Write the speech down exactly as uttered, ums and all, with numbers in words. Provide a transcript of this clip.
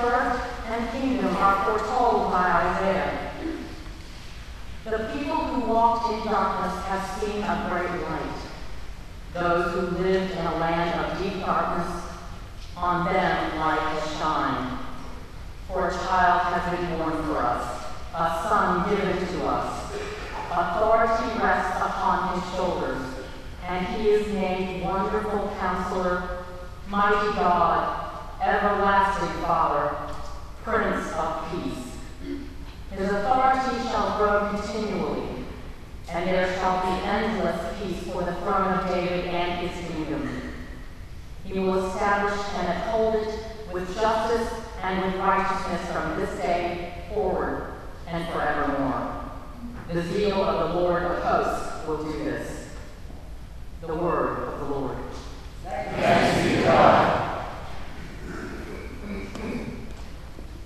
birth and kingdom are foretold by Isaiah. The people who walked in darkness have seen a great light. Those who lived in a land of deep darkness, on them light has shined. For a child has been born for us, a son given to us. Authority rests upon his shoulders, and he is named Wonderful Counselor, Mighty God, Everlasting Father, Prince of Peace. His authority shall grow continually, and there shall be endless peace for the throne of David and his kingdom. He will establish and uphold it with justice and with righteousness from this day forward and forevermore. The zeal of the Lord of hosts will do this. The word of the Lord. Thanks be to God.